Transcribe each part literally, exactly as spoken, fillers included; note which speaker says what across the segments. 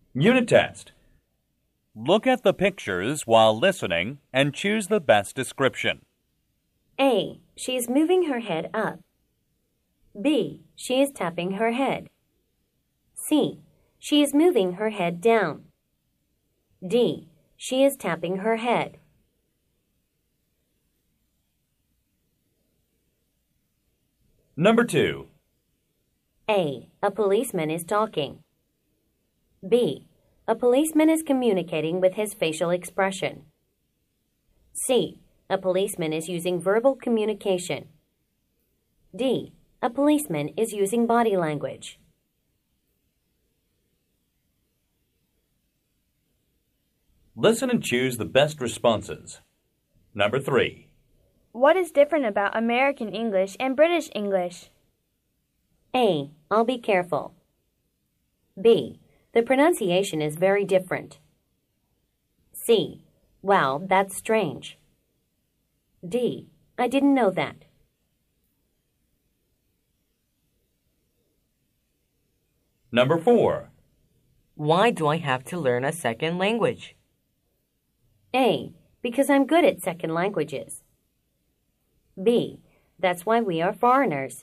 Speaker 1: Unit test.
Speaker 2: Look at the pictures while listening and choose the best description.
Speaker 3: A. She is moving her head up. B. She is tapping her head. C. She is moving her head down. D. She is tapping her head.
Speaker 1: Number two.
Speaker 3: A. A policeman is talking. B. A policeman is communicating with his facial expression. C. A policeman is using verbal communication. D. A policeman is using body language.
Speaker 1: Listen and choose the best responses. Number three.
Speaker 4: What is different about American English and British English?
Speaker 3: A. I'll be careful. B. The pronunciation is very different. C. Wow, that's strange. D. I didn't know that.
Speaker 1: Number four.
Speaker 5: Why do I have to learn a second language?
Speaker 3: A. Because I'm good at second languages. B. That's why we are foreigners.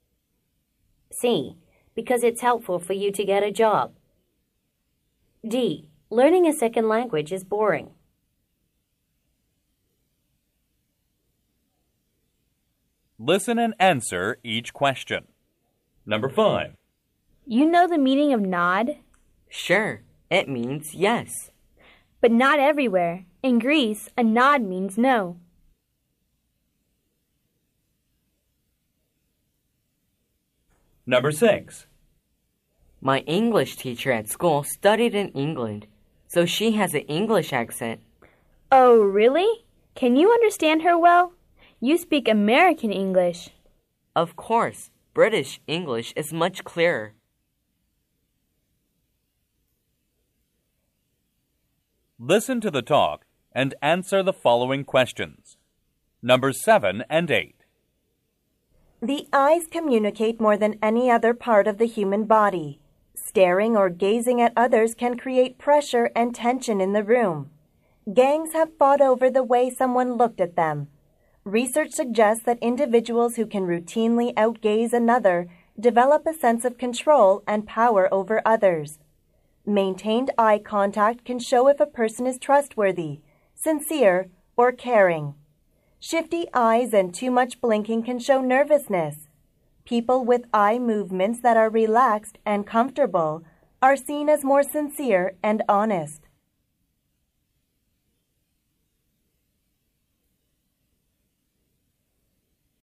Speaker 3: C. Because it's helpful for you to get a job. D. Learning a second language is boring.
Speaker 2: Listen and answer each question.
Speaker 1: Number five.
Speaker 4: You know the meaning of nod?
Speaker 5: Sure, it means yes.
Speaker 4: But not everywhere. In Greece, a nod means no.
Speaker 1: Number six.
Speaker 5: My English teacher at school studied in England, so she has an English accent.
Speaker 4: Oh, really? Can you understand her well? You speak American English.
Speaker 5: Of course, British English is much clearer.
Speaker 2: Listen to the talk and answer the following questions. Numbers seven and eight.
Speaker 6: The eyes communicate more than any other part of the human body. Staring or gazing at others can create pressure and tension in the room. Gangs have fought over the way someone looked at them. Research suggests that individuals who can routinely outgaze another develop a sense of control and power over others. Maintained eye contact can show if a person is trustworthy, sincere, or caring. Shifty eyes and too much blinking can show nervousness. People with eye movements that are relaxed and comfortable are seen as more sincere and honest.